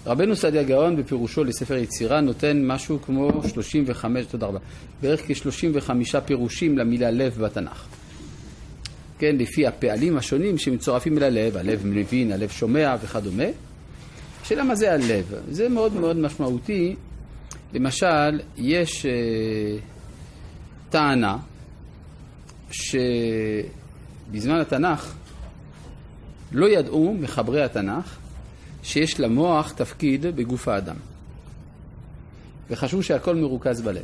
רבנו סעדיה גאון בפירושו לספר יצירה נותן משהו כמו 35, בערך כ-35 פירושים למילה לב בתנ"ך. כן, לפי הפעלים השונים שמצורפים אל הלב, הלב מבין, הלב שומע וכדומה. השאלה מה זה הלב? זה מאוד מאוד משמעותי. למשל, יש טענה שבזמן התנ"ך לא ידעו מחברי התנ"ך שיש למוח תפקיד בגוף האדם. וחשבו שהכל מרוכז בלב.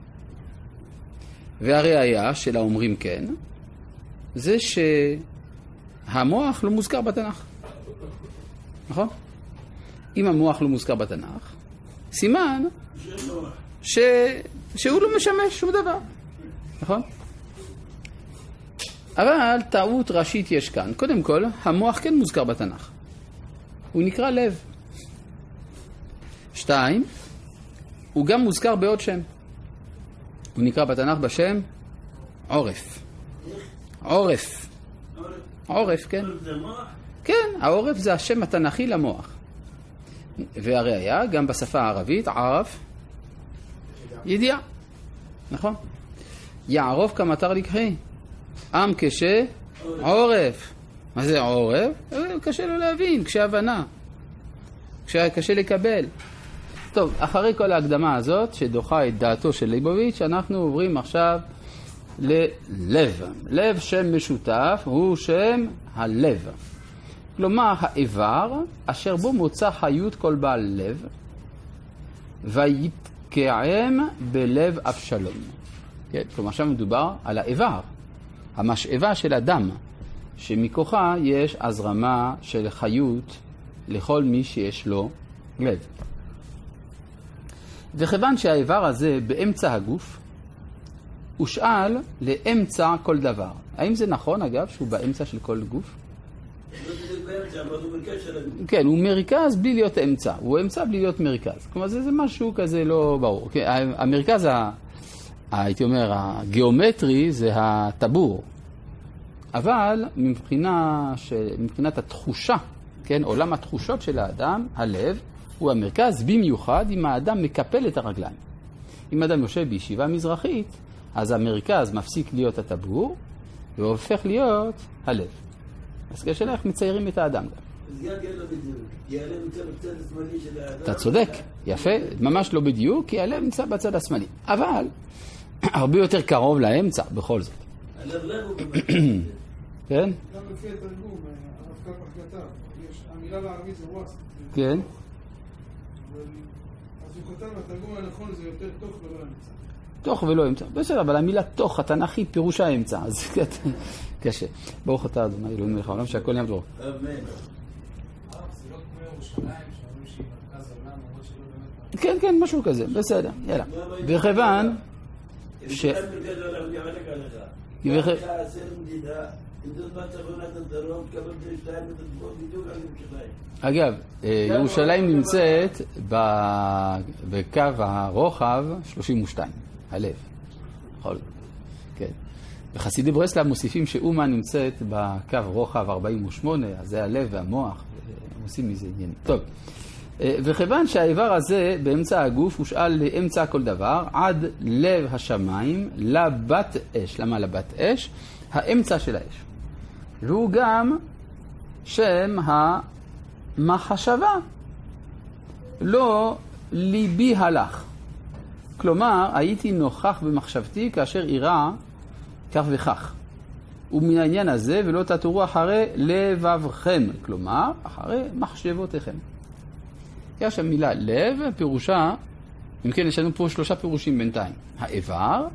והראיה של האומרים כן, זה שהמוח לא מוזכר בתנ"ך. נכון? אם המוח לא מוזכר בתנ"ך, סימן שהוא לא משמש שום דבר. נכון? אבל טעות ראשית יש כאן. קודם כל, המוח כן מוזכר בתנ"ך. הוא נקרא לב. 2, הוא גם מוזכר בעוד שם. הוא נקרא בתנ"ך בשם עורף. עורף. עורף, כן. כן, העורף זה השם התנ"כי למוח. והראיה, גם בשפה הערבית, ערף, ידיעה. נכון? יערוף כמטר לקחי. עם קשה, עורף. מה זה עורף? קשה לו להבין, קשה הבנה. קשה לקבל. טוב, אחרי כל ההקדמה הזאת, שדוחה את דעתו של ליבוביץ', אנחנו עוברים עכשיו ללב. לב שם משותף הוא שם הלב. כלומר, האיבר אשר בו מוצא חיות כל בעל לב, ויתקעם בלב אבשלום. כן? כלומר, עכשיו מדובר על האיבר, המשאבה של אדם, שמכוחה יש הזרמה של חיות לכל מי שיש לו לב. וכיוון שהאיבר הזה באמצע הגוף, הוא שאל לאמצע כל דבר. האם זה נכון, אגב, שהוא באמצע של כל גוף? כן, הוא מרכז בלי להיות אמצע. הוא אמצע בלי להיות מרכז. כלומר, זה משהו כזה לא ברור. המרכז, הייתי אומר, הגיאומטרי זה הטבור. אבל מבחינת התחושה, כן, עולם התחושות של האדם, הלב, הוא המרכז, במיוחד אם האדם מקפל את הרגליים. אם האדם יושב בישיבה מזרחית, אז המרכז מפסיק להיות הטבור, והופך להיות הלב. אז כשאלה איך מציירים את האדם גם. אתה צודק, יפה, ממש לא בדיוק, כי הלב נמצא בצד השמאלי. אבל הרבה יותר קרוב לאמצע, בכל זאת. הלב הוא כן? גם לפי התרגום, הרב קפח כתב, המילה בערבית זה וואס. כן. אז הוא כתב, התרגום הנכון זה יותר תוך ולא אמצע. תוך ולא אמצע. בסדר, אבל המילה תוך, התנ"כי, פירושה אמצע. אז קשה. ברוך אתה, אדוני, אלוהים מלך העולם, שהכל נהיה בדברו. אמן. זה לא כמו ירושלים, שאומרים שהיא מרכז העולם, למרות שלא באמת... כן, כן, משהו כזה. בסדר, יאללה. וכיוון ש... אגב, ירושלים נמצאת בקו הרוחב 32, הלב. כן. וחסידי ברסלב מוסיפים שאומה נמצאת בקו רוחב 48, אז זה הלב והמוח, הם עושים מזה עניין. טוב, וכיוון שהאיבר הזה באמצע הגוף הושאל לאמצע כל דבר, עד לב השמיים, לבת אש. למה לבת אש? האמצע של האש. והוא גם שם המחשבה. לא ליבי הלך. כלומר, הייתי נוכח במחשבתי כאשר אירע כך וכך. ומן העניין הזה, ולא תתורו אחרי לבבכם. כלומר, אחרי מחשבותיכם. יש המילה לב, פירושה, אם כן, יש לנו פה 3 פירושים בינתיים. האיבר,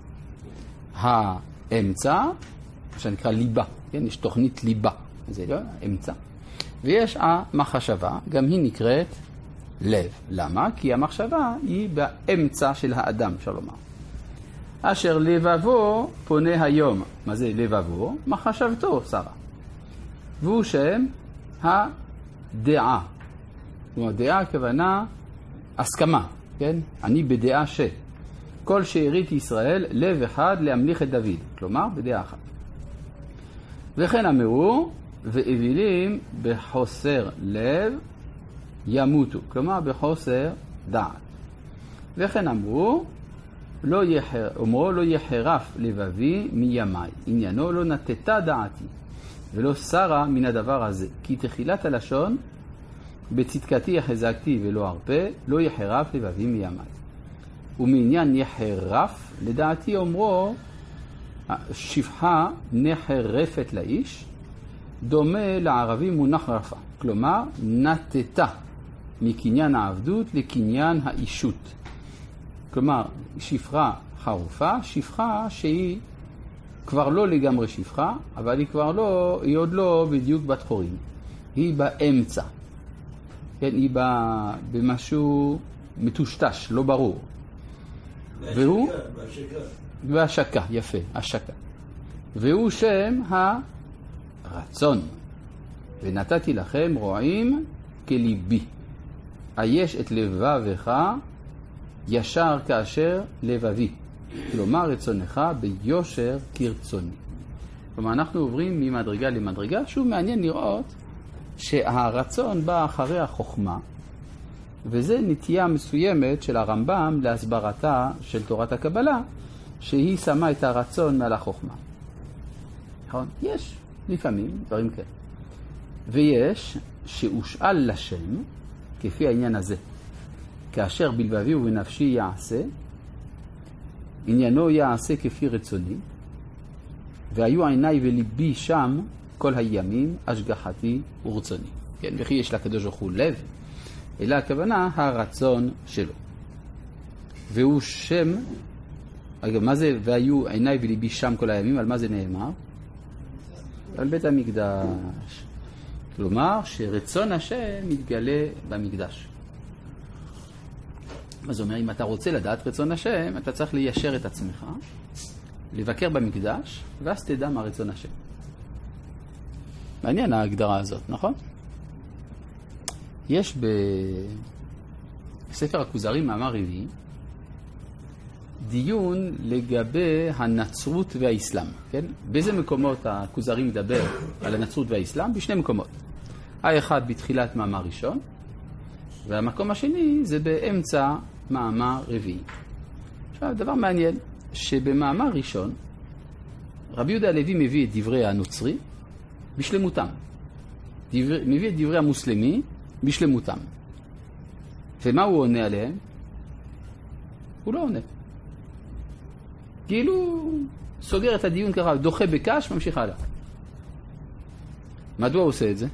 האמצע, שנקרא ליבה, כן? יש תוכנית ליבה, זה לא אמצע. ויש המחשבה, גם היא נקראת לב. למה? כי המחשבה היא באמצע של האדם, אפשר לומר. אשר לבבו פונה היום. מה זה לבבו? מחשבתו, שרה. והוא שם הדעה. כלומר, דעה הכוונה הסכמה, כן? אני בדעה ש. כל שארית ישראל לב אחד להמליך את דוד. כלומר, בדעה אחת. וכן אמרו, ואווילים בחוסר לב ימותו, כלומר בחוסר דעת. וכן אמרו, לא יחרף לבבי מימי, עניינו לא נתתה דעתי, ולא שרה מן הדבר הזה, כי תחילת הלשון, בצדקתי יחזקתי ולא ארפה, לא יחרף לבבי מימי. ומעניין יחרף, לדעתי אומרו, שפחה נחרפת לאיש, דומה לערבי מונח רפה, כלומר נתתה מקניין העבדות לקניין האישות. כלומר, שפחה חרופה, שפחה שהיא כבר לא לגמרי שפחה, אבל היא עוד לא בדיוק בת חורין. היא באמצע. כן, היא במשהו מטושטש, לא ברור. והוא? בהשקה, יפה, השקה. והוא שם הרצון. ונתתי לכם רועים כליבי. היש את לבבך ישר כאשר לבבי. כלומר, רצונך ביושר כרצוני. כלומר, אנחנו עוברים ממדרגה למדרגה, שוב מעניין לראות שהרצון בא אחרי החוכמה, וזה נטייה מסוימת של הרמב"ם להסברתה של תורת הקבלה, שהיא שמה את הרצון מעל החוכמה. נכון? יש לפעמים דברים כאלה. ויש שהושאל לשם, כפי העניין הזה, כאשר בלבבי ובנפשי יעשה, עניינו יעשה כפי רצוני, והיו עיניי וליבי שם כל הימים, השגחתי ורצוני. כן, וכי יש לקדוש ברוך הוא לב, אלא הכוונה הרצון שלו. והוא שם, אגב, מה זה והיו עיניי וליבי שם כל הימים? על מה זה נאמר? על בית המקדש. כלומר, שרצון השם מתגלה במקדש. מה זה אומר? אם אתה רוצה לדעת רצון השם, אתה צריך ליישר את עצמך, לבקר במקדש, ואז תדע מה רצון השם. מעניין ההגדרה הזאת, נכון? יש בספר הכוזרי מאמר רביעי דיון לגבי הנצרות והאסלאם, כן? באיזה מקומות הכוזרי מדבר על הנצרות והאסלאם? בשני מקומות. האחד בתחילת מאמר ראשון, והמקום השני זה באמצע מאמר רביעי. עכשיו, דבר מעניין, שבמאמר ראשון, רבי יהודה הלוי מביא את דברי הנוצרי בשלמותם. מביא את דברי המוסלמי בשלמותם. ומה הוא עונה עליהם? הוא לא עונה. כאילו סוגר את הדיון ככה, דוחה בקש, ממשיך הלאה. מדוע הוא עושה את זה?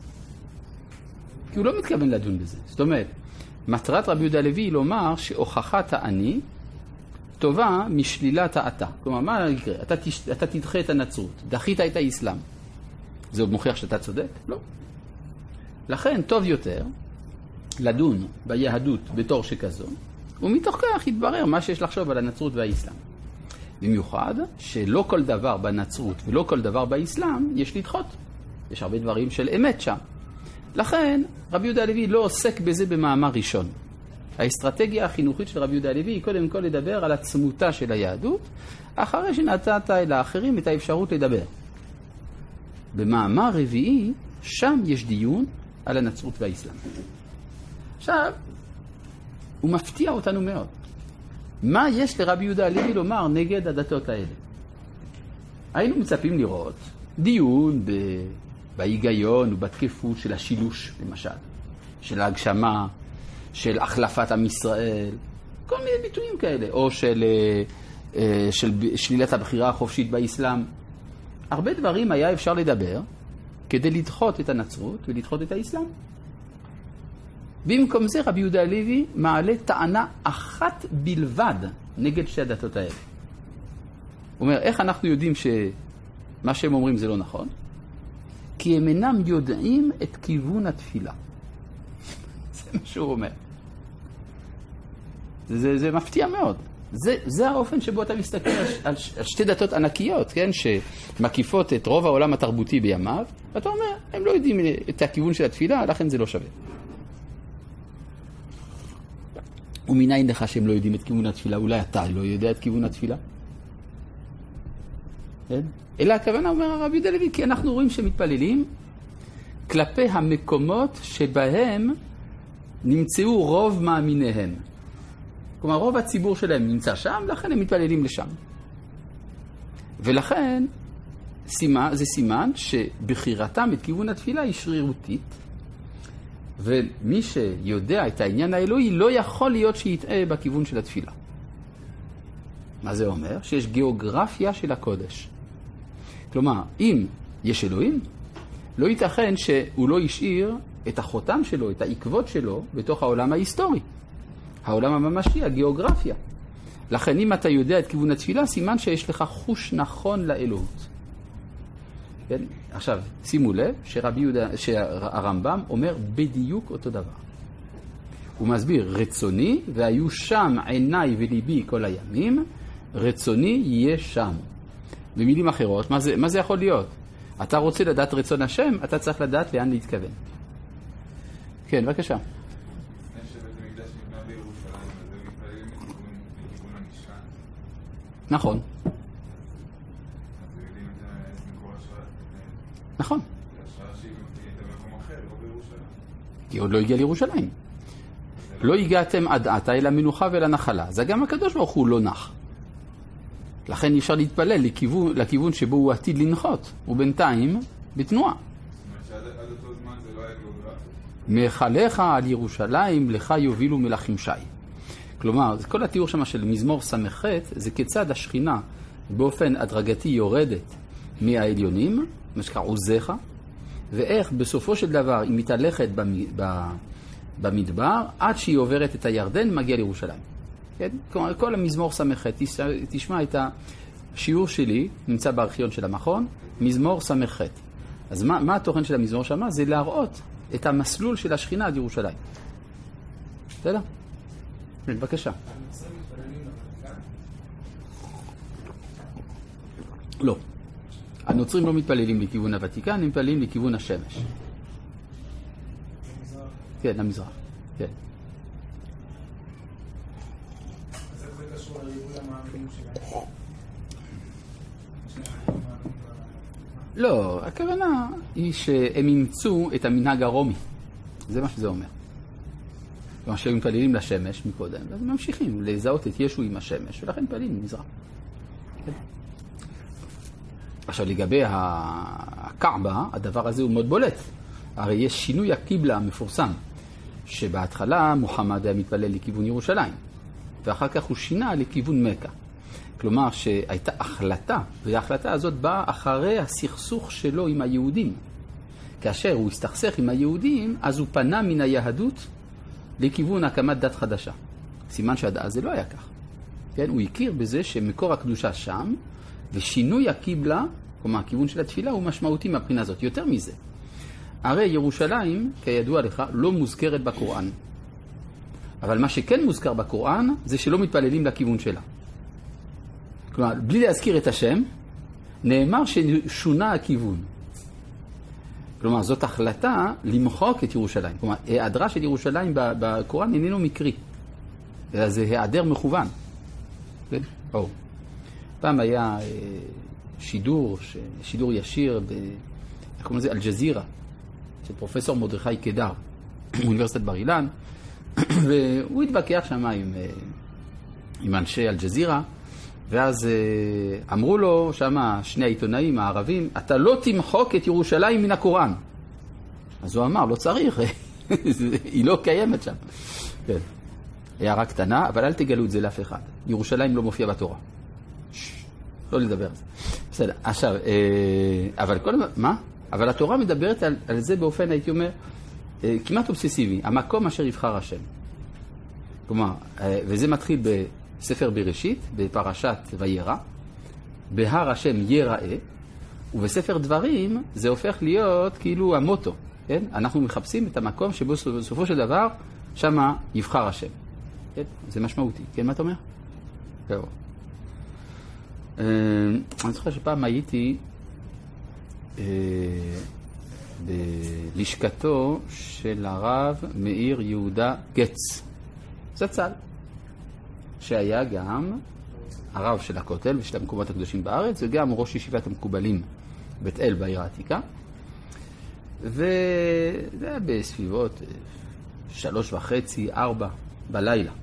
כי הוא לא מתכוון לדון בזה. זאת אומרת, מטרת רבי יהודה הלוי היא לומר שהוכחת האני טובה משלילת האתה. כלומר, מה יקרה? אתה תדחה את הנצרות, דחית את האסלאם. זה מוכיח שאתה צודק? לא. לכן טוב יותר לדון ביהדות בתור שכזו, ומתוך כך יתברר מה שיש לחשוב על הנצרות והאסלאם. במיוחד שלא כל דבר בנצרות ולא כל דבר באסלאם יש לדחות. יש הרבה דברים של אמת שם. לכן רבי יהודה הלוי לא עוסק בזה במאמר ראשון. האסטרטגיה החינוכית של רבי יהודה הלוי היא קודם כל לדבר על עצמותה של היהדות, אחרי שנתת אל האחרים את האפשרות לדבר. במאמר רביעי, שם יש דיון על הנצרות והאסלאם. עכשיו, הוא מפתיע אותנו מאוד. מה יש לרבי יהודה הלוי לומר נגד הדתות האלה? היינו מצפים לראות דיון בהיגיון ובתקפות של השילוש, למשל, של ההגשמה, של החלפת עם ישראל, כל מיני ביטויים כאלה, או של שלילת הבחירה החופשית באסלאם. הרבה דברים היה אפשר לדבר כדי לדחות את הנצרות ולדחות את האסלאם. במקום זה רבי יהודה הלוי מעלה טענה אחת בלבד נגד שתי הדתות האלה. הוא אומר, איך אנחנו יודעים שמה שהם אומרים זה לא נכון? כי הם אינם יודעים את כיוון התפילה. זה מה שהוא אומר. זה מפתיע מאוד. זה האופן שבו אתה מסתכל על שתי דתות ענקיות, כן? שמקיפות את רוב העולם התרבותי בימיו, ואתה אומר, הם לא יודעים את הכיוון של התפילה, לכן זה לא שווה. ומניין לך שהם לא יודעים את כיוון התפילה? אולי אתה לא יודע את כיוון התפילה? כן? אלא הכוונה, אומר הרב יהודה הלוי, כי אנחנו רואים שמתפללים כלפי המקומות שבהם נמצאו רוב מאמיניהם. כלומר, רוב הציבור שלהם נמצא שם, לכן הם מתפללים לשם. ולכן, זה סימן שבחירתם את כיוון התפילה היא שרירותית, ומי שיודע את העניין האלוהי לא יכול להיות שיטעה בכיוון של התפילה. מה זה אומר? שיש גיאוגרפיה של הקודש. כלומר, אם יש אלוהים, לא ייתכן שהוא לא ישאיר את החותם שלו, את העקבות שלו, בתוך העולם ההיסטורי. העולם הממשי, הגיאוגרפיה. לכן אם אתה יודע את כיוון התפילה, סימן שיש לך חוש נכון לאלוהות. כן? עכשיו, שימו לב שהרמב"ם אומר בדיוק אותו דבר. הוא מסביר, רצוני, והיו שם עיניי וליבי כל הימים, רצוני יהיה שם. במילים אחרות, מה זה יכול להיות? אתה רוצה לדעת רצון השם, אתה צריך לדעת לאן להתכוון. כן, בבקשה. לפני שבית המקדש נבנה בירושלים, אז הם מתפללים לכיוון המשכן. נכון. אז יודעים את מקור השראה. נכון. זה השראה שהיא במקום אחר, לא בירושלים. כי עוד לא הגיע לירושלים. לא הגעתם עד עתה אל המנוחה ואל הנחלה. זה גם הקדוש ברוך הוא לא נח. לכן אפשר להתפלל לכיוון שבו הוא עתיד לנחות, ובינתיים בתנועה. זאת אומרת שעד אותו זמן זה לא היה גיאוגרפי. מחלך על ירושלים, לך יובילו מלכים שי. כלומר, כל התיאור שם של מזמור ס"ח, זה כיצד השכינה באופן הדרגתי יורדת מהעליונים, מה שקרא עוזיך, ואיך בסופו של דבר היא מתהלכת במדבר, עד שהיא עוברת את הירדן, מגיעה לירושלים. כן? כלומר, כל המזמור ס"ח, תשמע את השיעור שלי, נמצא בארכיון של המכון, מזמור ס"ח. אז מה התוכן של המזמור שם? זה להראות את המסלול של השכינה עד ירושלים. בסדר? בבקשה. לא. הנוצרים לא מתפללים לכיוון הוותיקן, הם מתפללים לכיוון השמש. כן, למזרח. כן. אז איך זה קשור לריבוי המאמינים שלהם? לא, הכוונה היא שהם אימצו את המנהג הרומי. זה מה שזה אומר. כלומר שהם מתפללים לשמש מקודם, אז ממשיכים לזהות את ישו עם השמש, ולכן מתפללים למזרח. כן. עכשיו לגבי הקעבה, הדבר הזה הוא מאוד בולט. הרי יש שינוי הקיבלה המפורסם, שבהתחלה מוחמד היה מתפלל לכיוון ירושלים, ואחר כך הוא שינה לכיוון מקה. כלומר שהייתה החלטה, וההחלטה הזאת באה אחרי הסכסוך שלו עם היהודים. כאשר הוא הסתכסך עם היהודים, אז הוא פנה מן היהדות לכיוון הקמת דת חדשה. סימן שעד אז זה לא היה כך. כן? הוא הכיר בזה שמקור הקדושה שם, ושינוי הקיבלה, כלומר הכיוון של התפילה, הוא משמעותי מהבחינה הזאת. יותר מזה, הרי ירושלים, כידוע לך, לא מוזכרת בקוראן. אבל מה שכן מוזכר בקוראן, זה שלא מתפללים לכיוון שלה. כלומר, בלי להזכיר את השם, נאמר ששונה הכיוון. כלומר, זאת החלטה למחוק את ירושלים. כלומר, היעדרה של ירושלים בקוראן איננו מקרי. אלא זה היעדר מכוון. כן? פעם היה שידור ישיר איך קוראים לזה? אל-ג'זירה, של פרופסור מרדכי קדר, מאוניברסיטת בר אילן, והוא התווכח שם עם אנשי אל-ג'זירה, ואז אמרו לו שם שני העיתונאים הערבים, אתה לא תמחוק את ירושלים מן הקוראן. אז הוא אמר, לא צריך, היא לא קיימת שם. כן. הערה קטנה, אבל אל תגלו את זה לאף אחד. ירושלים לא מופיע בתורה. לא לדבר על זה. בסדר, עכשיו, אבל מה? אבל התורה מדברת על זה באופן, הייתי אומר, כמעט אובססיבי, המקום אשר יבחר השם. כלומר, וזה מתחיל בספר בראשית, בפרשת וירא, בהר השם יראה, ובספר דברים זה הופך להיות כאילו המוטו, כן? אנחנו מחפשים את המקום שבו בסופו של דבר, שמה יבחר השם. כן? זה משמעותי. כן, מה אתה אומר? טוב. אני זוכר שפעם הייתי בלשכתו של הרב מאיר יהודה גץ, זצ"ל, שהיה גם הרב של הכותל ושל המקומות הקדושים בארץ, וגם ראש ישיבת המקובלים בית אל בעיר העתיקה. וזה היה בסביבות 3:30, 4 בלילה.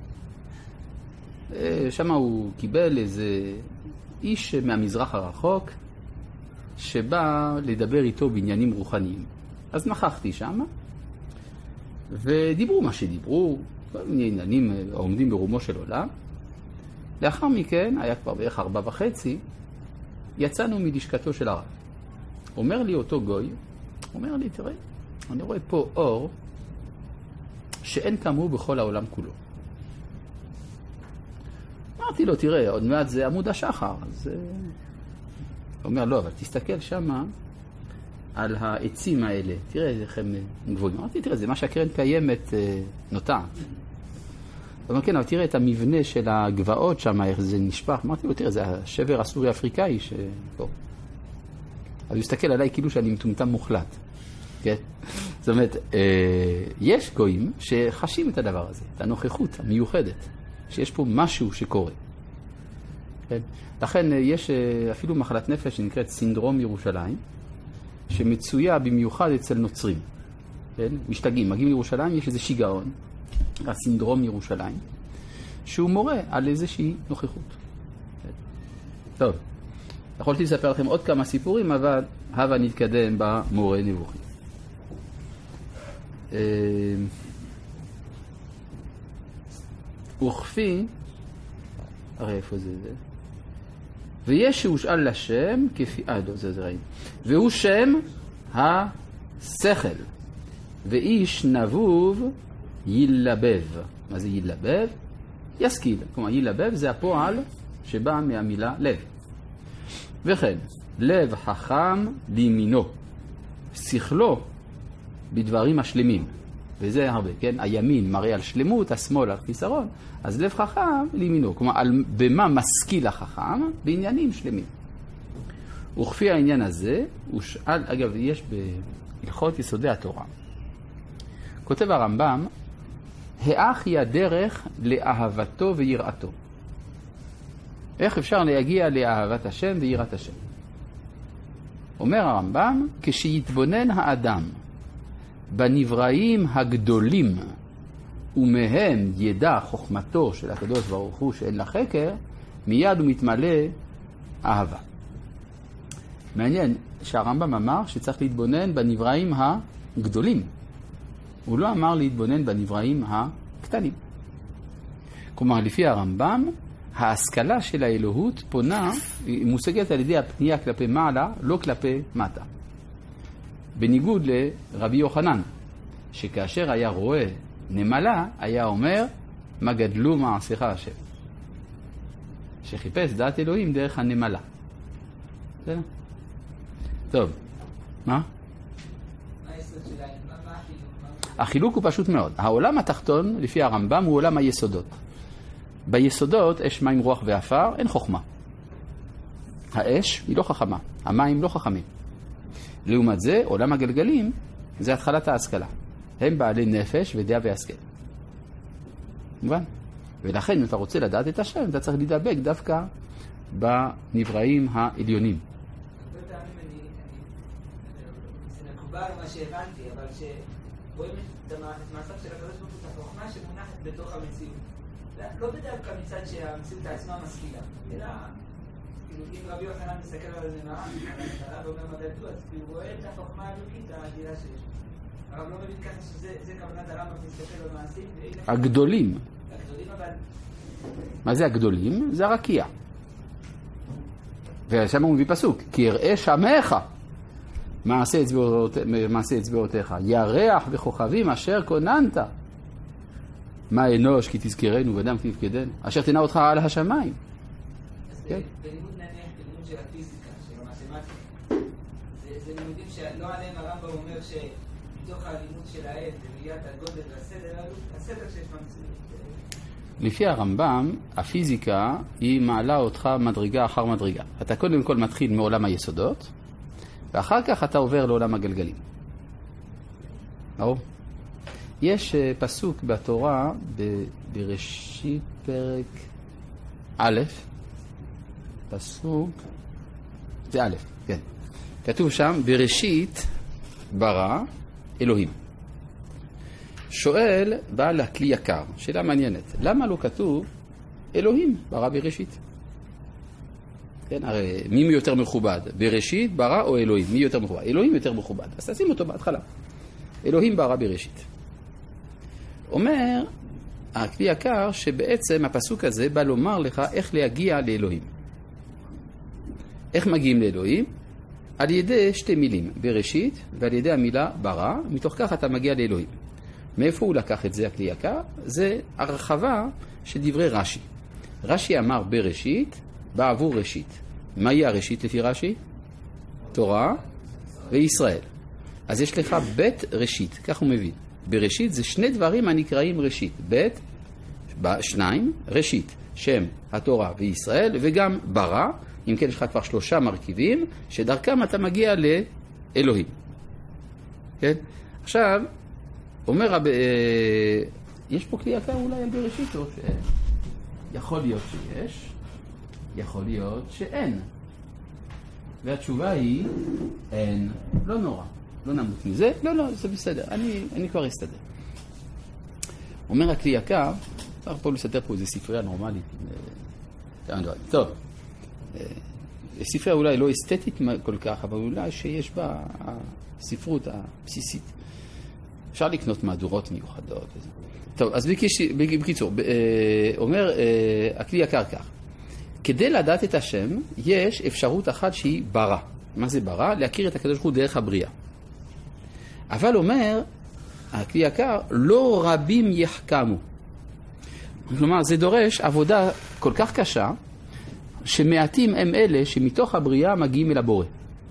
שם הוא קיבל איזה איש מהמזרח הרחוק שבא לדבר איתו בעניינים רוחניים. אז נכחתי שם ודיברו מה שדיברו, כל מיני עניינים עומדים ברומו של עולם. לאחר מכן, היה כבר בערך 4:30, יצאנו מלשכתו של הרב. אומר לי אותו גוי, אומר לי, תראה, אני רואה פה אור שאין כמוהו בכל העולם כולו. אמרתי לו, תראה, עוד מעט זה עמוד השחר. אז הוא אומר, לא, אבל תסתכל שמה על העצים האלה. תראה איך הם גבוהים. אמרתי, תראה, זה מה שהקרן קיימת נוטעת. הוא אומר, כן, אבל תראה את המבנה של הגבעות שם, איך זה נשפך. אמרתי לו, תראה, זה השבר הסורי-אפריקאי שפה. אז הוא הסתכל עליי כאילו שאני מטומטם מוחלט. כן? זאת אומרת, יש גויים שחשים את הדבר הזה, את הנוכחות המיוחדת, שיש פה משהו שקורה. כן? לכן יש אפילו מחלת נפש שנקראת סינדרום ירושלים, שמצויה במיוחד אצל נוצרים. כן? משתגעים, מגיעים לירושלים, יש איזה שיגעון, הסינדרום ירושלים, שהוא מורה על איזושהי נוכחות. כן? טוב, יכולתי לספר לכם עוד כמה סיפורים, אבל הבה נתקדם במורה נבוכים. וכפי, הרי איפה זה? ויש שהושאל לשם כפי, לא, זה ראינו. והוא שם השכל, ואיש נבוב ילבב. מה זה ילבב? ישכיל. כלומר, ילבב זה הפועל שבא מהמילה לב. וכן, לב חכם לימינו, שכלו בדברים השלמים. וזה הרבה, כן? הימין מראה על שלמות, השמאל על חיסרון. אז לב חכם לימינו. כלומר, במה משכיל החכם? בעניינים שלמים. וכפי העניין הזה, ושאל, אגב, יש בהלכות יסודי התורה. כותב הרמב"ם, האח היא הדרך לאהבתו ויראתו. איך אפשר להגיע לאהבת השם ויראת השם? אומר הרמב"ם, כשיתבונן האדם בנבראים הגדולים ומהם ידע חוכמתו של הקדוש ברוך הוא שאין לה חקר, מיד הוא מתמלא אהבה. מעניין שהרמב"ם אמר שצריך להתבונן בנבראים הגדולים. הוא לא אמר להתבונן בנבראים הקטנים. כלומר, לפי הרמב"ם, ההשכלה של האלוהות פונה, היא מושגת על ידי הפנייה כלפי מעלה, לא כלפי מטה. בניגוד לרבי יוחנן, שכאשר היה רואה נמלה, היה אומר, מה גדלו מעשיך השם. שחיפש דעת אלוהים דרך הנמלה. בסדר? טוב, מה? החילוק הוא פשוט מאוד. העולם התחתון, לפי הרמב"ם, הוא עולם היסודות. ביסודות, אש, מים, רוח ואפר, אין חוכמה. האש היא לא חכמה, המים לא חכמים. לעומת זה, עולם הגלגלים, זה התחלת ההשכלה. הם בעלי נפש ודעה והשכל. מובן? ולכן, אם אתה רוצה לדעת את השם, אתה צריך להידבק דווקא בנבראים העליונים. הרבה פעמים זה מקובל מה שהבנתי, אבל שרואים את המעשיו של הקדוש ברוך הוא, את החוכמה שמונחת בתוך המציאות. לא בדווקא מצד שהמציאות עצמה משכילה, אלא אם רבי יוחנן מסתכל על הנמלה, ואומר מה גדלו, אז הוא רואה את החוכמה האלוקית האדירה שיש. הרב לא מבין ככה שזה כוונת הרמב"ם להסתכל במעשים. הגדולים. הגדולים, אבל... מה זה הגדולים? זה הרקיע. ושם הוא מביא פסוק, כי אראה שמך מעשה אצבעותיך, ירח וכוכבים אשר כוננת. מה אנוש כי תזכרנו ודם כי תפקדנו, אשר תנא אותך על השמיים. אז בלימוד נניח, בלימוד של הפיזיקה, של המתמטיקה, זה לימודים שלא עליהם הרמב"ם אומר שמתוך הלימוד של העד, בראיית הגודל והסדר שיש במציאות. לפי הרמב"ם, הפיזיקה היא מעלה אותך מדרגה אחר מדרגה. אתה קודם כל מתחיל מעולם היסודות, ואחר כך אתה עובר לעולם הגלגלים. ברור? יש פסוק בתורה בראשית פרק א', פסוק, זה א', כן. כתוב שם, בראשית ברא אלוהים. שואל בעל הכלי יקר, שאלה מעניינת, למה לא כתוב אלוהים ברא בראשית? כן, הרי מי יותר מכובד? בראשית, ברא או אלוהים? מי יותר מכובד? אלוהים יותר מכובד. אז תשים אותו בהתחלה. אלוהים ברא בראשית. אומר הכלי יקר שבעצם הפסוק הזה בא לומר לך איך להגיע לאלוהים. איך מגיעים לאלוהים? על ידי שתי מילים, בראשית ועל ידי המילה ברא, מתוך כך אתה מגיע לאלוהים. מאיפה הוא לקח את זה הכלי יקר? זה הרחבה של דברי רש"י. רש"י אמר בראשית, בעבור ראשית. מהי הראשית לפי רש"י? תורה וישראל. אז יש לך בית ראשית, כך הוא מבין. בראשית זה שני דברים הנקראים ראשית. בית, שניים, ראשית, שם התורה וישראל, וגם ברא. אם כן יש לך כבר 3 מרכיבים, שדרכם אתה מגיע לאלוהים. כן? עכשיו, אומר, יש פה כלי יקר אולי על בראשית, או יכול להיות שיש, יכול להיות שאין. והתשובה היא, אין, לא נורא, לא נמות מזה, לא, זה בסדר, אני כבר אסתדר. אומר הכלי יקר, צריך פה לסדר פה איזו ספרייה נורמלית. טוב, ספרייה אולי לא אסתטית כל כך, אבל אולי שיש בה הספרות הבסיסית. אפשר לקנות מהדורות מיוחדות. טוב, אז בקיצור, אומר הכלי יקר כך. כדי לדעת את השם, יש אפשרות אחת שהיא ברא. מה זה ברא? להכיר את הקדוש ברוך הוא דרך הבריאה. אבל אומר, הכלי יקר, לא רבים יחכמו. כלומר, זה דורש עבודה כל כך קשה, שמעטים הם אלה שמתוך הבריאה מגיעים אל הבורא.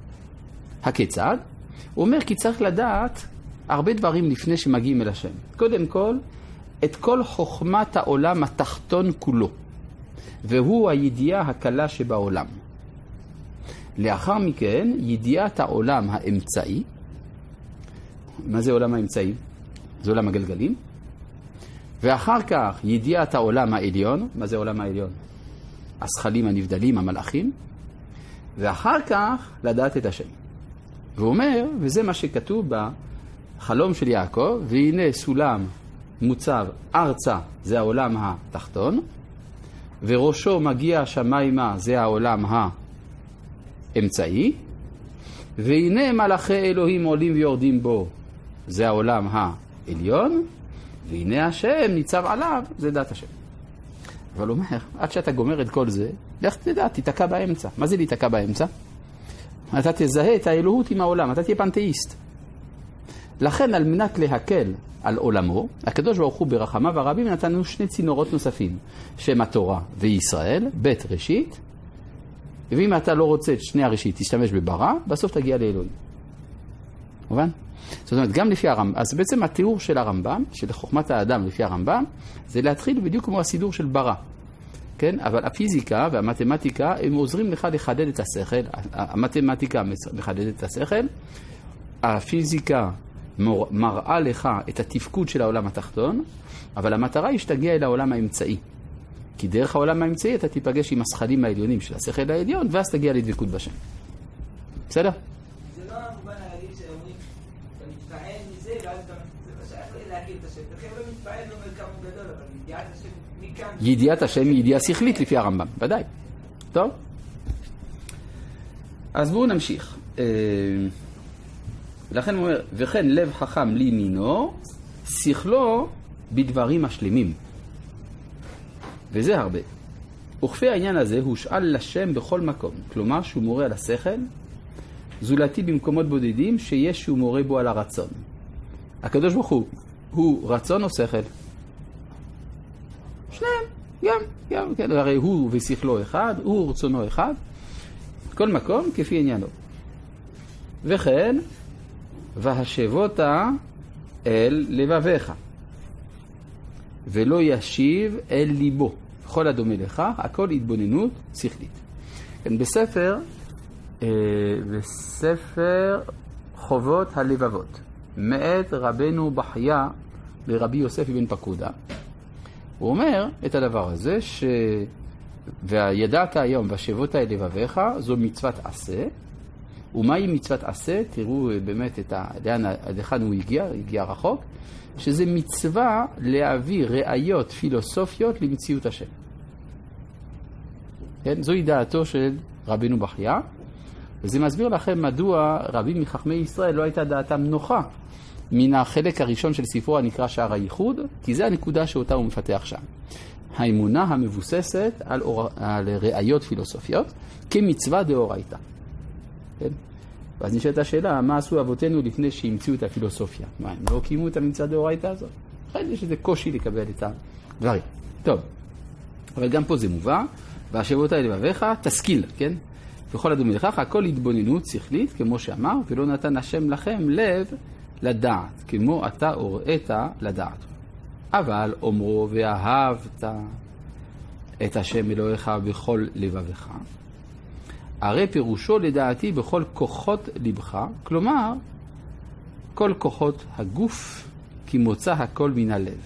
הכיצד? הוא אומר כי צריך לדעת הרבה דברים לפני שמגיעים אל השם. קודם כל, את כל חוכמת העולם התחתון כולו. והוא הידיעה הקלה שבעולם. לאחר מכן, ידיעת העולם האמצעי. מה זה עולם האמצעי? זה עולם הגלגלים. ואחר כך, ידיעת העולם העליון. מה זה עולם העליון? השכלים הנבדלים, המלאכים. ואחר כך, לדעת את השם. והוא אומר, וזה מה שכתוב בחלום של יעקב, והנה סולם מוצב ארצה, זה העולם התחתון, וראשו מגיע שמיימה, זה העולם האמצעי, והנה מלאכי אלוהים עולים ויורדים בו, זה העולם העליון, והנה השם ניצב עליו, זה דעת השם. אבל הוא אומר, עד שאתה גומר את כל זה, לך תדע, תתעקע באמצע. מה זה להתעקע באמצע? אתה תזהה את האלוהות עם העולם, אתה תהיה פנתאיסט. לכן על מנת להקל על עולמו, הקדוש ברוך הוא ברחמיו הרבים נתנו 2 צינורות נוספים, שם התורה וישראל, בית ראשית, ואם אתה לא רוצה את שני הראשית, תשתמש בברא, בסוף תגיע לאלוהים. מובן? זאת אומרת, גם לפי הרמב"ם, אז בעצם התיאור של הרמב"ם, של חוכמת האדם לפי הרמב"ם, זה להתחיל בדיוק כמו הסידור של ברא. כן? אבל הפיזיקה והמתמטיקה הם עוזרים לך לחדד את השכל. המתמטיקה מחדדת את השכל, הפיזיקה מראה לך את התפקוד של העולם התחתון, אבל המטרה היא שתגיע אל העולם האמצעי. כי דרך העולם האמצעי אתה תיפגש עם השכלים העליונים של השכל העליון, ואז תגיע לדבקות בשם. בסדר? זה לא המובן להגיד שאומרים, אתה מתפעל מזה, ואז אתה שייך להכיר את השם. לכן לא מתפעל, לא אומר כמה הוא גדול, אבל ידיעת השם מכאן. ידיעת השם היא ידיעה שכלית לפי הרמב"ם, ודאי. טוב? אז בואו נמשיך. לכן הוא אומר, וכן לב חכם לימינו, שכלו בדברים השלמים. וזה הרבה. וכפי העניין הזה הוא שאל לשם בכל מקום. כלומר שהוא מורה על השכל, זולתי במקומות בודדים שיש שהוא מורה בו על הרצון. הקדוש ברוך הוא רצון או שכל? שניהם, גם, כן, הרי הוא ושכלו אחד, הוא רצונו אחד, כל מקום כפי עניינו. וכן, והשבות אל לבביך, ולא ישיב אל ליבו. כל הדומה לך, הכל התבוננות שכלית. כן, בספר חובות הלבבות, מאת רבנו בחיה לרבי יוסף בן פקודה, הוא אומר את הדבר הזה, והידעת היום והשבות אל לבביך, זו מצוות עשה, ומהי מצוות עשה? תראו באמת עד היכן הוא הגיע רחוק, שזה מצווה להביא ראיות פילוסופיות למציאות השם. כן? זוהי דעתו של רבינו בחייא, וזה מסביר לכם מדוע רבים מחכמי ישראל לא הייתה דעתם נוחה מן החלק הראשון של ספרו הנקרא שער הייחוד, כי זה הנקודה שאותה הוא מפתח שם. האמונה המבוססת על ראיות פילוסופיות כמצווה דאורייתא. כן? ואז נשאלת השאלה, מה עשו אבותינו לפני שהמציאו את הפילוסופיה? מה, הם לא קיימו את המצווה דאורייתא הזאת? לכן יש איזה קושי לקבל את הדברים. טוב, אבל גם פה זה מובא, והשבות האלה לבביך תשכיל, כן? וכל הדומה לכך, הכל התבוננות שכלית, כמו שאמר, ולא נתן השם לכם לב לדעת, כמו אתה הוראית לדעת. אבל אומרו ואהבת את השם אלוהיך בכל לבביך, הרי פירושו לדעתי בכל כוחות לבך, כלומר, כל כוחות הגוף, כי מוצא הכל מן הלב.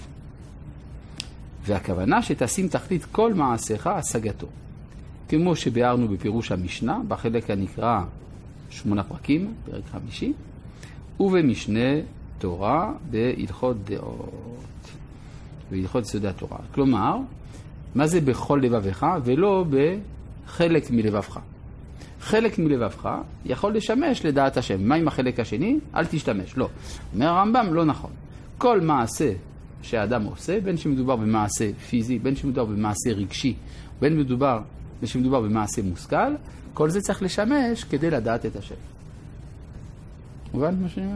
והכוונה שתשים תכלית כל מעשיך השגתו. כמו שביארנו בפירוש המשנה, בחלק הנקרא 8 פרקים, פרק 5, ובמשנה תורה בהלכות דעות, בהלכות יסודי התורה. כלומר, מה זה בכל לבביך ולא בחלק מלבבך? חלק מלבבך יכול לשמש לדעת השם. מה עם החלק השני? אל תשתמש. לא. אומר הרמב"ם, לא נכון. כל מעשה שהאדם עושה, בין שמדובר במעשה פיזי, בין שמדובר במעשה רגשי, בין שמדובר במעשה מושכל, כל זה צריך לשמש כדי לדעת את השם. מובן מה שאני אומר?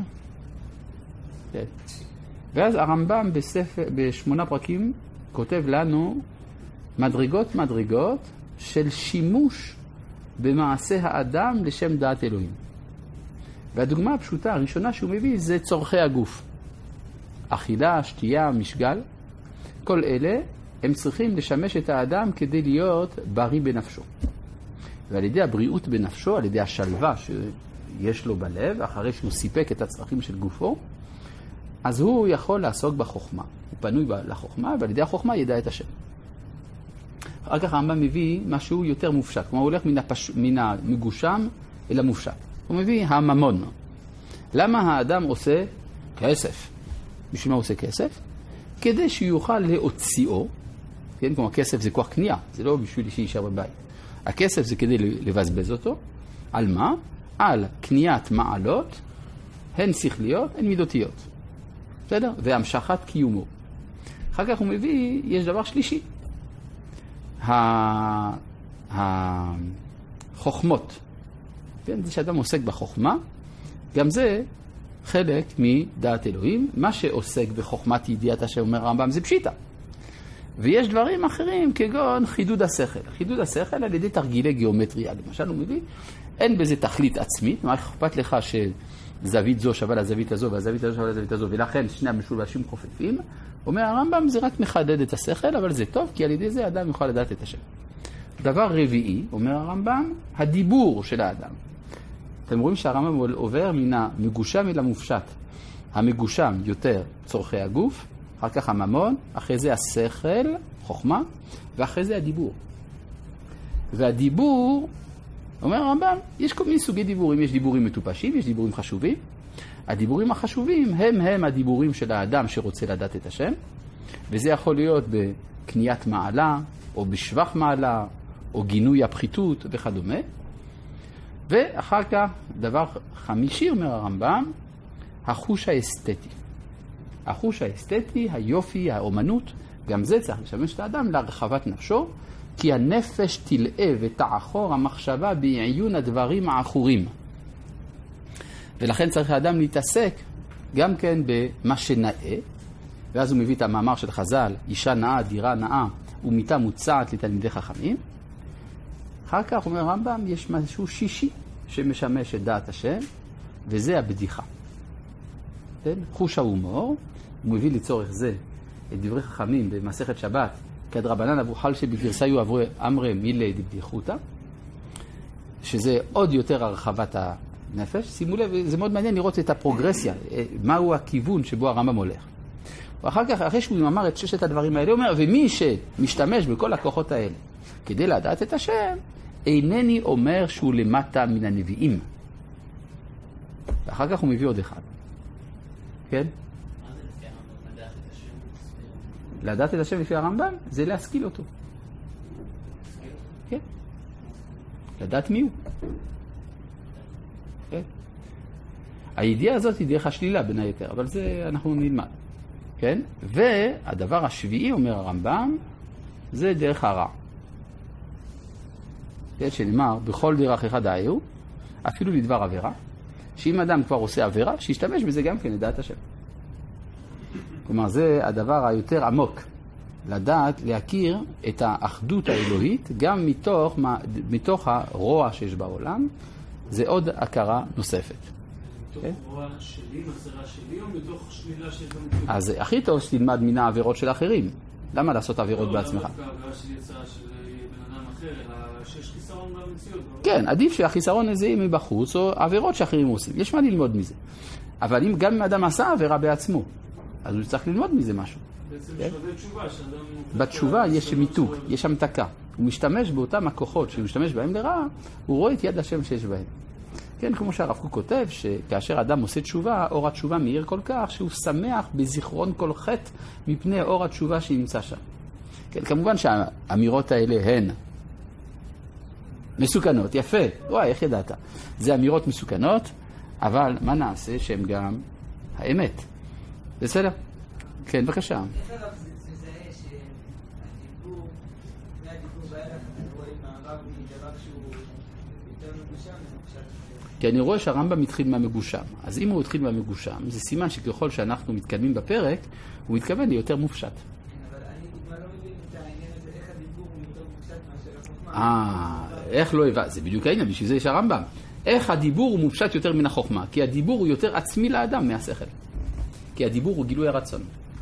כן. ואז הרמב"ם ב8 פרקים כותב לנו מדרגות של שימוש במעשה האדם לשם דעת אלוהים. והדוגמה הפשוטה הראשונה שהוא מביא זה צורכי הגוף. אכילה, שתייה, משגל. כל אלה הם צריכים לשמש את האדם כדי להיות בריא בנפשו. ועל ידי הבריאות בנפשו, על ידי השלווה שיש לו בלב, אחרי שהוא סיפק את הצרכים של גופו, אז הוא יכול לעסוק בחוכמה. הוא פנוי לחוכמה, ועל ידי החוכמה ידע את השם. אחר כך הרמב"ם מביא משהו יותר מופשט. כלומר, הוא הולך מן המגושם אל המופשט. הוא מביא הממון. למה האדם עושה כסף? בשביל מה הוא עושה כסף? כדי שיוכל להוציאו. כן? כלומר, כסף זה כוח קנייה. זה לא בשביל שישאר בבית. הכסף זה כדי לבזבז אותו. על מה? על קניית מעלות, הן שכליות, הן מידותיות. בסדר? והמשכת קיומו. אחר כך הוא מביא, יש דבר שלישי. החוכמות. כן? זה שאדם עוסק בחוכמה, גם זה חלק מדעת אלוהים. מה שעוסק בחוכמת ידיעת השם, אומר הרמב"ם, זה פשיטה. ויש דברים אחרים כגון חידוד השכל. חידוד השכל על ידי תרגילי גיאומטריה. למשל הוא מביא, אין בזה תכלית עצמית. מה אכפת לך שזווית זו שווה לזווית הזו והזווית הזו שווה לזווית הזו, ולכן שני המשולשים חופפים? אומר הרמב"ם, זה רק מחדד את השכל, אבל זה טוב, כי על ידי זה האדם יוכל לדעת את השם. דבר רביעי, אומר הרמב"ם, הדיבור של האדם. אתם רואים שהרמב"ם עובר מן המגושם אל המופשט. המגושם יותר צורכי הגוף, אחר כך הממון, אחרי זה השכל, חוכמה, ואחרי זה הדיבור. והדיבור, אומר הרמב"ם, יש כל מיני סוגי דיבורים. יש דיבורים מטופשים, יש דיבורים חשובים. הדיבורים החשובים הם הדיבורים של האדם שרוצה לדעת את השם, וזה יכול להיות בקניית מעלה, או בשבח מעלה, או גינוי הפחיתות וכדומה. ואחר כך, דבר חמישי, אומר הרמב"ם, החוש האסתטי. החוש האסתטי, היופי, האומנות, גם זה צריך לשמש את האדם להרחבת נפשו, כי הנפש תלאה ותעחור המחשבה בעיון הדברים העכורים. ולכן צריך האדם להתעסק גם כן במה שנאה, ואז הוא מביא את המאמר של חז"ל, אישה נאה, דירה נאה, ומיטה מוצעת לתלמידי חכמים. אחר כך אומר הרמב"ם, יש משהו שישי שמשמש את דעת השם, וזה הבדיחה. כן? חוש ההומור, הוא מביא לצורך זה את דברי חכמים במסכת שבת, כדרבנן אבו חלשי בגרסאיו אמרי מילי דבדיחותא, שזה עוד יותר הרחבת הנפש. שימו לב, זה מאוד מעניין לראות את הפרוגרסיה, מהו הכיוון שבו הרמב"ם הולך. ואחר כך, אחרי שהוא אמר את 6 הדברים האלה, הוא אומר, ומי שמשתמש בכל הכוחות האלה כדי לדעת את השם, אינני אומר שהוא למטה מן הנביאים. ואחר כך הוא מביא עוד אחד. כן? מה זה לפי הרמב"ם? לדעת את השם? לדעת את השם לפי הרמב"ם זה להשכיל אותו. כן. לדעת מי הוא. כן. הידיעה הזאת היא דרך השלילה בין היתר, אבל זה אנחנו נלמד. כן? והדבר השביעי, אומר הרמב"ם, זה דרך הרע. כן, שנאמר, בכל דרך אחד היו, אפילו לדבר עבירה, שאם אדם כבר עושה עבירה, שישתמש בזה גם כן לדעת השם. כלומר, זה הדבר היותר עמוק, לדעת, להכיר את האחדות האלוהית, גם מתוך הרוע שיש בעולם, זה עוד הכרה נוספת. מתוך רוע שלי, מסרה שלי, או מתוך שלילה של במציאות? אז הכי טוב שתלמד מן העבירות של האחרים. למה לעשות עבירות בעצמך? לא, העבירה שלי יצאה של בן אדם אחר, אלא שיש חיסרון במציאות. כן, עדיף שהחיסרון הזה יהיה מבחוץ, או עבירות שאחרים עושים. יש מה ללמוד מזה. אבל גם אם אדם עשה עבירה בעצמו, אז הוא צריך ללמוד מזה משהו. בעצם שווה תשובה, שאדם... בתשובה יש מיתוק, יש המתקה. הוא משתמש באותם הכוחות שהוא משתמש בהם לרעה, הוא רואה את יד השם שיש בהם. כן, כמו שהרב קוק כותב, שכאשר אדם עושה תשובה, אור התשובה מאיר כל כך, שהוא שמח בזיכרון כל חטא מפני אור התשובה שנמצא שם. כן, כמובן שהאמירות האלה הן מסוכנות, יפה, וואי, איך ידעת? זה אמירות מסוכנות, אבל מה נעשה שהן גם האמת? בסדר? כן, בבקשה. איך הרב מזהה שהדיבור, מהדיבור ואילך, אנחנו רואים מהרב מדבר שהוא יותר מגושם, כי אני רואה שהרמב"ם מתחיל מהמגושם. אז אם הוא התחיל מהמגושם, זה סימן שככל שאנחנו מתקדמים בפרק, הוא מתכוון ליותר מופשט. אבל אני דוגמה לא מבין את העניין הזה, איך הדיבור הוא יותר מופשט מאשר החוכמה. איך לא הבא? זה בדיוק העניין, בשביל זה יש הרמב"ם. איך הדיבור הוא מופשט יותר מן החוכמה? כי הדיבור הוא יותר עצמי לאדם מהשכל. כי הדיבור הוא גילוי הרצון.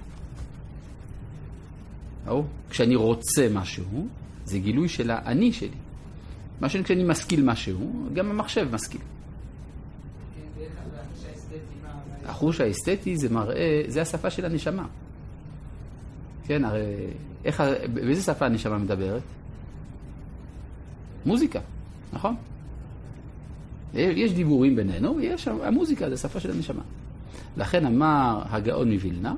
כשאני רוצה משהו, זה גילוי של האני שלי. מה כשאני משכיל משהו, גם המחשב משכיל. החוש האסתטי זה מראה, זה השפה של הנשמה. כן, הרי, באיזה שפה הנשמה מדברת? מוזיקה, נכון? יש דיבורים בינינו, ויש המוזיקה, זה השפה של הנשמה. לכן אמר הגאון מווילנה,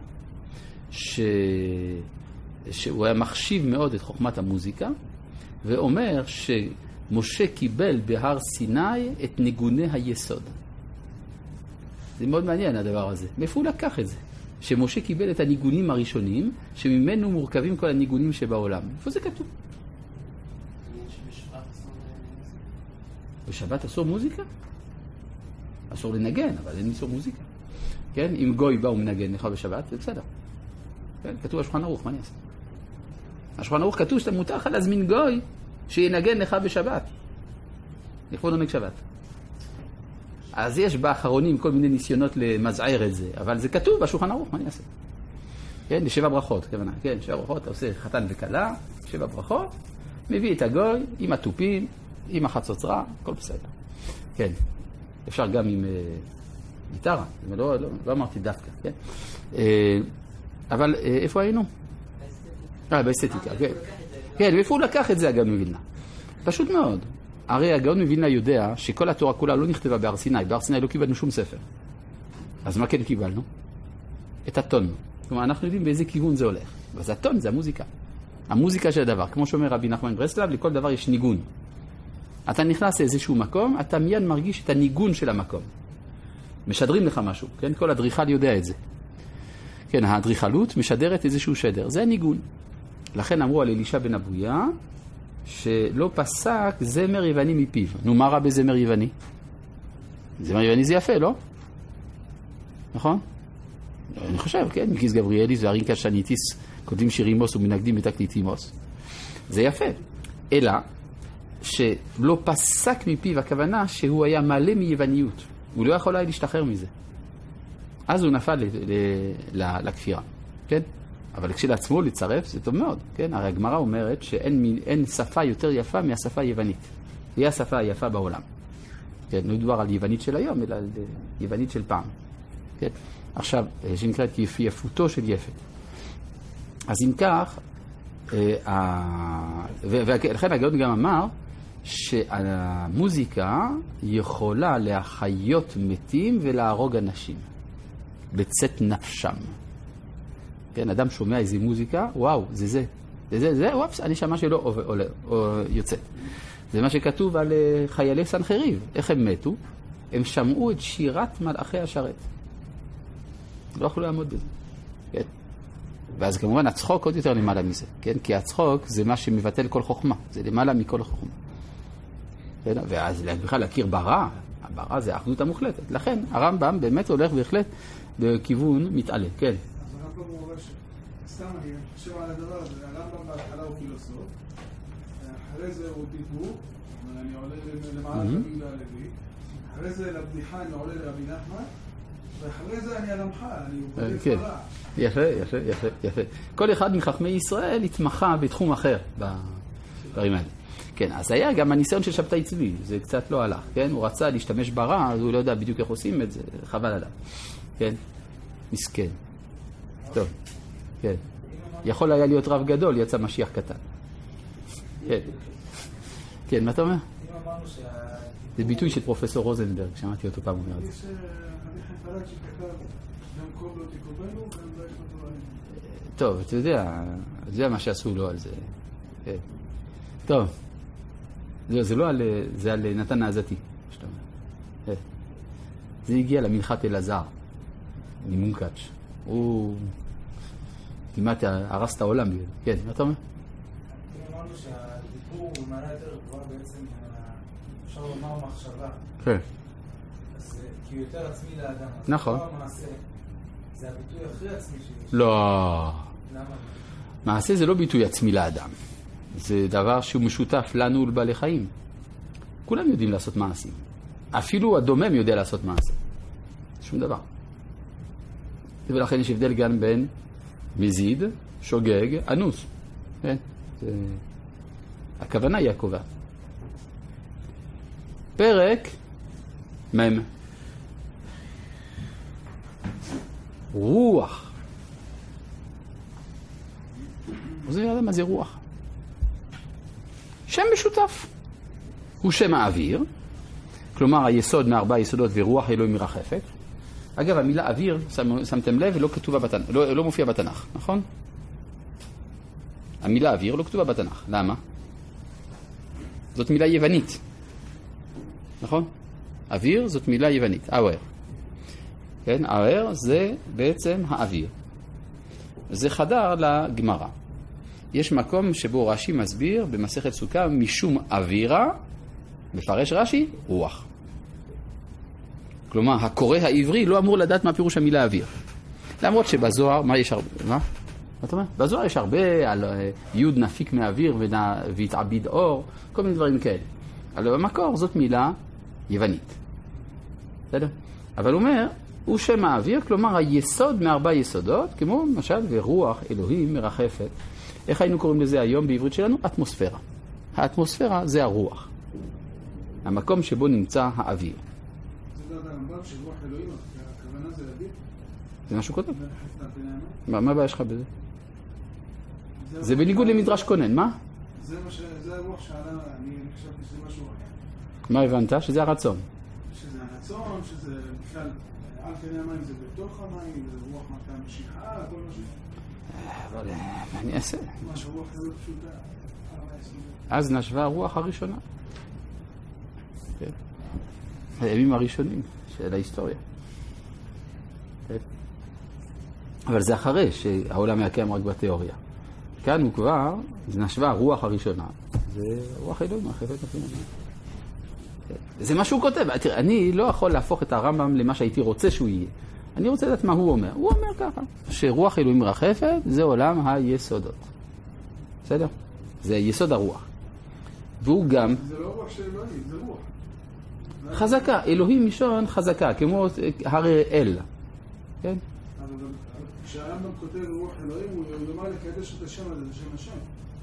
שהוא היה מחשיב מאוד את חוכמת המוזיקה, ואומר שמשה קיבל בהר סיני את ניגוני היסוד. זה מאוד מעניין הדבר הזה. מאיפה הוא לקח את זה? שמשה קיבל את הניגונים הראשונים, שממנו מורכבים כל הניגונים שבעולם. איפה זה כתוב? בשבת אסור מוזיקה? אסור לנגן, אבל אין אסור מוזיקה. כן? אם גוי בא ומנגן לך בשבת, זה בסדר. כן? כתוב השולחן ערוך, מה אני אעשה? השולחן ערוך כתוב שאתה מותר לך להזמין גוי שינגן לך בשבת. לכבוד עונג שבת. אז יש באחרונים כל מיני ניסיונות למזער את זה, אבל זה כתוב בשולחן ערוך, מה אני אעשה? כן? לשבע ברכות, כוונה. כן, שבע ברכות, אתה עושה חתן וכלה, שבע ברכות, מביא את הגוי עם הטופים, עם החצוצרה, הכל בסדר. כן. אפשר גם עם גיטרה, לא אמרתי דווקא, כן? אבל איפה היינו? באסתטיקה, כן. כן, ואיפה הוא לקח את זה הגאון מווילנה? פשוט מאוד. הרי הגאון מווילנה יודע שכל התורה כולה לא נכתבה בהר סיני. בהר סיני לא קיבלנו שום ספר. אז מה כן קיבלנו? את הטון. כלומר, אנחנו יודעים באיזה כיוון זה הולך. ואז הטון זה המוזיקה. המוזיקה של הדבר. כמו שאומר רבי נחמן ברסלב, לכל דבר יש ניגון. אתה נכנס לאיזשהו מקום, אתה מיד מרגיש את הניגון של המקום. משדרים לך משהו, כן? כל אדריכל יודע את זה. כן, האדריכלות משדרת איזשהו שדר. זה הניגון. לכן אמרו על אלישע בן אבויה, שלא פסק זמר יווני מפיו. נו, מה רע בזמר יווני? זמר יווני זה יפה, לא? נכון? אני חושב, כן? מקיס גבריאליס וארינקה שניטיס כותבים שירימוס ומנגדים בתקליטימוס. זה יפה. אלא שלא פסק מפיו, הכוונה שהוא היה מלא מיווניות. הוא לא יכול היה להשתחרר מזה. אז הוא נפל לכפירה, כן? אבל כשלעצמו לצרף זה טוב מאוד, כן? הרי הגמרא אומרת שאין שפה יותר יפה מהשפה היוונית. היא השפה היפה בעולם. כן? לא מדובר על יוונית של היום, אלא על יוונית של פעם. כן? עכשיו, שנקראת יפותו של יפת. אז אם כך, ולכן הגאון גם אמר שהמוזיקה יכולה להחיות מתים ולהרוג אנשים, בצאת נפשם. כן, אדם שומע איזו מוזיקה, וואו, זה, וואפס, הנשמה שלו יוצאת. זה מה שכתוב על חיילי סנחריב. איך הם מתו? הם שמעו את שירת מלאכי השרת. לא יכולו לעמוד בזה. כן? ואז כמובן הצחוק עוד יותר למעלה מזה. כן? כי הצחוק זה מה שמבטל כל חוכמה. זה למעלה מכל חוכמה. כן? ואז בכלל להכיר ברע. הברע זה האחדות המוחלטת. לכן הרמב"ם באמת הולך בהחלט בכיוון מתעלה. כן. אז הרמב"ם הוא אומר סתם אני חושב על הדבר הזה. הרמב"ם בהתחלה הוא פילוסוף. אחרי זה הוא דיבור. אני עולה למעלה במילה הלוי. אחרי זה לבדיחה אני עולה לרבי נחמן. ואחרי זה אני הלמחה, אני בודק כן. פרה. יפה. כל אחד מחכמי ישראל התמחה בתחום אחר בדברים האלה. כן, אז היה גם הניסיון של שבתאי צבי, זה קצת לא הלך, כן? הוא רצה להשתמש ברע, אז הוא לא יודע בדיוק איך עושים את זה, חבל עליו. כן? מסכן. טוב. כן. יכול היה להיות רב גדול, יצא משיח קטן. כן. כן, מה אתה אומר? אם אמרנו זה ביטוי של פרופסור רוזנברג, שמעתי אותו פעם אומר את זה. יש חלק שכתב גם קוב לא תקובלו, גם לא יש בתוראים. טוב, אתה יודע מה שעשו לו על זה. כן. טוב. זה לא על, זה על נתן העזתי, שאתה אומר. כן. זה הגיע למנחת אלעזר, ממונקאץ'. הוא כמעט הרס את העולם. כן, מה אתה אומר? אם אמרנו שהדיבור הוא מעלה יותר גבוהה בעצם, אפשר לומר מחשבה. כן. אז כי הוא יותר עצמי לאדם. נכון. אז המעשה, זה הביטוי הכי עצמי שיש. לא. למה? מעשה זה לא ביטוי עצמי לאדם. זה דבר שהוא משותף לנו ולבעלי חיים. כולם יודעים לעשות מעשים. אפילו הדומם יודע לעשות מעשה. שום דבר. ולכן יש הבדל גם בין מזיד, שוגג, אנוס. כן? הכוונה היא הקובעת. פרק מם. רוח. זה יודע מה זה רוח. שם משותף. הוא שם האוויר. כלומר, היסוד מארבע יסודות ורוח אלוהים מרחפת. אגב, המילה אוויר, שמתם לב, לא כתובה בתנ"ך, לא מופיע בתנ"ך, נכון? המילה אוויר לא כתובה בתנ"ך. למה? זאת מילה יוונית. נכון? אוויר זאת מילה יוונית, אוויר. כן? אוויר זה בעצם האוויר. זה חדר לגמרא. יש מקום שבו רש"י מסביר במסכת סוכה משום אווירה, מפרש רש"י, רוח. כלומר, הקורא העברי לא אמור לדעת מה פירוש המילה אוויר. למרות שבזוהר, מה יש הרבה? מה? מה אתה אומר? בזוהר יש הרבה על יוד נפיק מאוויר והתעביד אור, כל מיני דברים כאלה. אבל במקור זאת מילה יוונית. בסדר? אבל הוא אומר, הוא שם האוויר, כלומר היסוד מארבע יסודות, כמו למשל ורוח אלוהים מרחפת. איך היינו קוראים לזה היום בעברית שלנו? אטמוספירה. האטמוספירה זה הרוח. המקום שבו נמצא האוויר. זה לא הרמב"ם שרוח אלוהים, הכוונה זה אוויר? זה משהו כותב? מה הבעיה שלך בזה? זה בניגוד למדרש קונן, מה? זה הרוח שעלה, אני חשבתי שזה משהו אחר. מה הבנת? שזה הרצון. שזה הרצון, שזה בכלל, על פני המים זה בתוך המים, זה רוח מכה משיכה, כל משהו. אבל מה אני אעשה? משהו רוח כזאת פשוטה. אז נשבה הרוח הראשונה. כן. הימים הראשונים של ההיסטוריה. כן. אבל זה אחרי שהעולם יעקם רק בתיאוריה. כאן הוא כבר, נשבה הרוח הראשונה. זה רוח אלוהים, מרחפת לפני. זה מה שהוא כותב. תראה, אני לא יכול להפוך את הרמב"ם למה שהייתי רוצה שהוא יהיה. אני רוצה לדעת מה הוא אומר. הוא אומר ככה, שרוח אלוהים מרחפת זה עולם היסודות. בסדר? זה יסוד הרוח. והוא גם... זה לא רוח של אלוהים, זה רוח. חזקה, אלוהים משון חזקה, כמו הרי אל. כן? אבל כשהרמב"ם כותב רוח אלוהים, הוא יאמר לקדש את השם הזה, זה שם השם.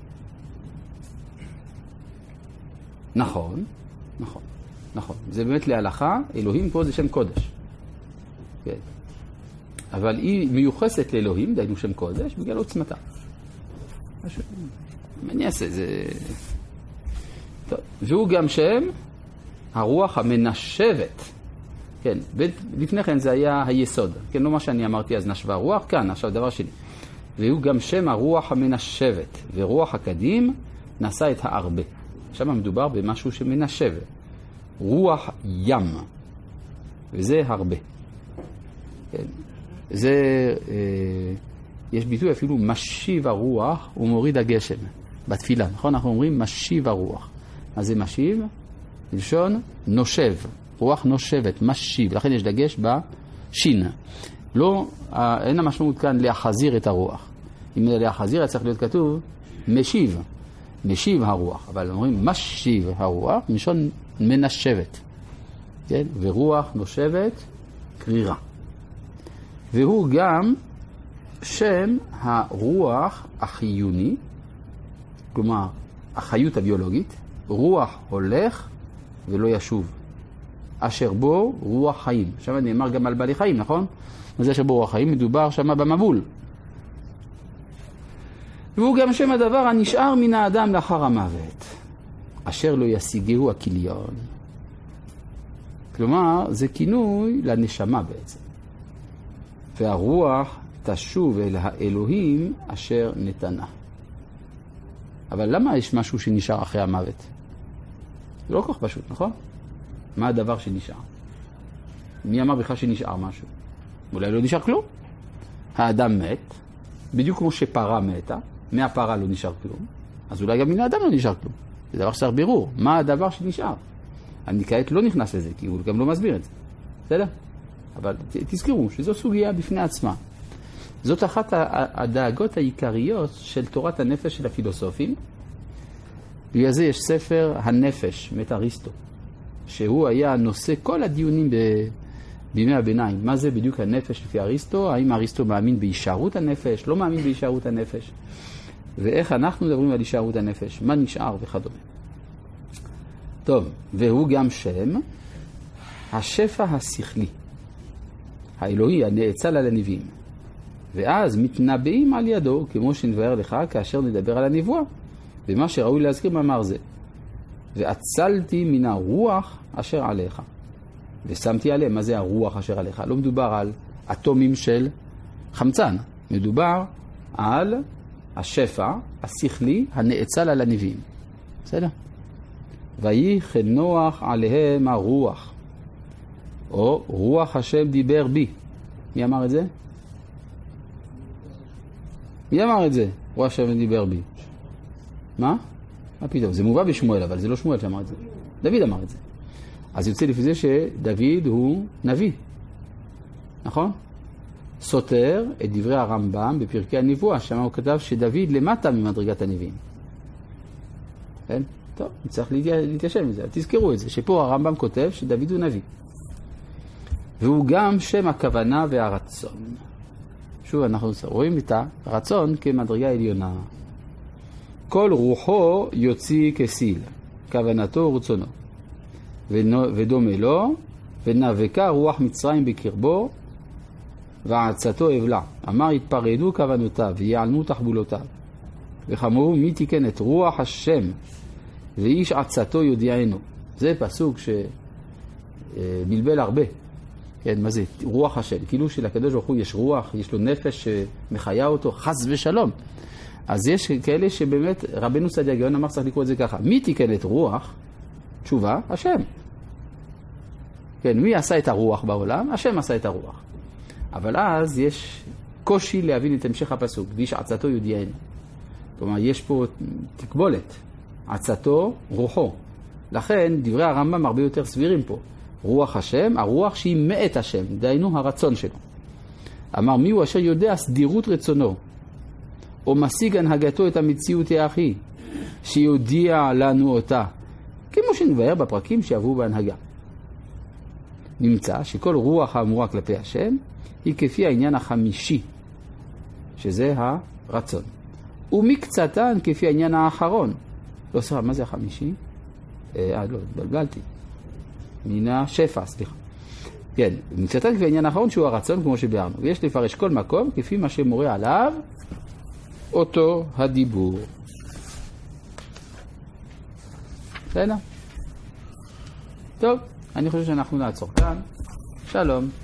נכון, נכון, נכון. זה באמת להלכה, אלוהים פה זה שם קודש. כן. אבל היא מיוחסת לאלוהים, דיינו שם קודש, בגלל עוצמתה. מה אני אעשה? זה... טוב. והוא גם שם הרוח המנשבת. כן, לפני כן זה היה היסוד. כן, לא מה שאני אמרתי אז נשבה רוח, כאן, עכשיו דבר שני. והוא גם שם הרוח המנשבת, ורוח הקדים נשא את הארבה. שם מדובר במשהו שמנשב. רוח ים, וזה הרבה. כן. זה, יש ביטוי אפילו משיב הרוח ומוריד הגשם בתפילה, נכון? אנחנו אומרים משיב הרוח. מה זה משיב? לשון נושב, רוח נושבת, משיב, לכן יש דגש בשין. לא, אין המשמעות כאן להחזיר את הרוח. אם להחזיר צריך להיות כתוב משיב, משיב הרוח, אבל אומרים משיב הרוח, משון מנשבת, כן? ורוח נושבת קרירה. והוא גם שם הרוח החיוני, כלומר החיות הביולוגית, רוח הולך ולא ישוב, אשר בו רוח חיים. עכשיו נאמר גם על בעלי חיים, נכון? מה זה אשר בו רוח חיים? מדובר שם במבול. והוא גם שם הדבר הנשאר מן האדם לאחר המוות, אשר לא ישיגהו הכיליון. כלומר, זה כינוי לנשמה בעצם. והרוח תשוב אל האלוהים אשר נתנה. אבל למה יש משהו שנשאר אחרי המוות? זה לא כל כך פשוט, נכון? מה הדבר שנשאר? מי אמר בכלל שנשאר משהו? אולי לא נשאר כלום. האדם מת, בדיוק כמו שפרה מתה, מהפרה לא נשאר כלום, אז אולי גם מן האדם לא נשאר כלום. זה דבר שצריך בירור. מה הדבר שנשאר? אני כעת לא נכנס לזה, כי הוא גם לא מסביר את זה. בסדר? אבל תזכרו שזו סוגיה בפני עצמה. זאת אחת הדאגות העיקריות של תורת הנפש של הפילוסופים. בגלל זה יש ספר הנפש, מת אריסטו, שהוא היה נושא כל הדיונים בימי הביניים. מה זה בדיוק הנפש לפי אריסטו? האם אריסטו מאמין בהישארות הנפש? לא מאמין בהישארות הנפש? ואיך אנחנו מדברים על הישארות הנפש? מה נשאר וכדומה. טוב, והוא גם שם השפע השכלי, האלוהי הנאצל על הנביאים. ואז מתנבאים על ידו, כמו שנבהר לך כאשר נדבר על הנבואה. ומה שראוי להזכיר מאמר זה, ואצלתי מן הרוח אשר עליך. ושמתי עליהם. מה זה הרוח אשר עליך? לא מדובר על אטומים של חמצן. מדובר על השפע השכלי הנאצל על הנביאים. בסדר? ויחן נוח עליהם הרוח. או רוח השם דיבר בי. מי אמר את זה? מי אמר את זה? רוח השם דיבר בי. מה? מה פתאום? זה מובא בשמואל, אבל זה לא שמואל שאמר את זה. דוד אמר את זה. אז יוצא לפי זה שדוד הוא נביא. נכון? סותר את דברי הרמב"ם בפרקי הנבואה, שם הוא כתב שדוד למטה ממדרגת הנביאים. כן? טוב, צריך להתיישב מזה. תזכרו את זה, שפה הרמב"ם כותב שדוד הוא נביא. והוא גם שם הכוונה והרצון. שוב, אנחנו רואים את הרצון כמדרגה עליונה. כל רוחו יוציא כסיל, כוונתו ורצונו. ודומה לו, ונאבקה רוח מצרים בקרבו, ועצתו אבלה. אמר, התפרדו כוונותיו, ויעלמו תחבולותיו. וכמוהו, מי תיקן את רוח השם, ואיש עצתו יודיענו. זה פסוק שבלבל הרבה. כן, מה זה? רוח השם. כאילו שלקדוש ברוך הוא יש רוח, יש לו נפש שמחיה אותו, חס ושלום. אז יש כאלה שבאמת, רבנו סעדיה גאון אמר, צריך לקרוא את זה ככה. מי תיקן את רוח? תשובה, השם. כן, מי עשה את הרוח בעולם? השם עשה את הרוח. אבל אז יש קושי להבין את המשך הפסוק. ואיש עצתו יודיענו. כלומר, יש פה תקבולת. עצתו, רוחו. לכן, דברי הרמב"ם הרבה יותר סבירים פה. רוח השם, הרוח שהיא מאת השם, דהיינו הרצון שלו. אמר, מי הוא אשר יודע סדירות רצונו, או משיג הנהגתו את המציאות האחי, שיודיע לנו אותה, כמו שנבהר בפרקים שעברו בהנהגה. נמצא שכל רוח האמורה כלפי השם, היא כפי העניין החמישי, שזה הרצון. ומקצתן כפי העניין האחרון. לא סליחה, מה זה החמישי? לא, בלבלתי. מן השפע, סליחה. כן, מקצתן כפי העניין האחרון שהוא הרצון, כמו שביארנו. ויש לפרש כל מקום כפי מה שמורה עליו אותו הדיבור. בסדר? טוב, אני חושב שאנחנו נעצור כאן. שלום.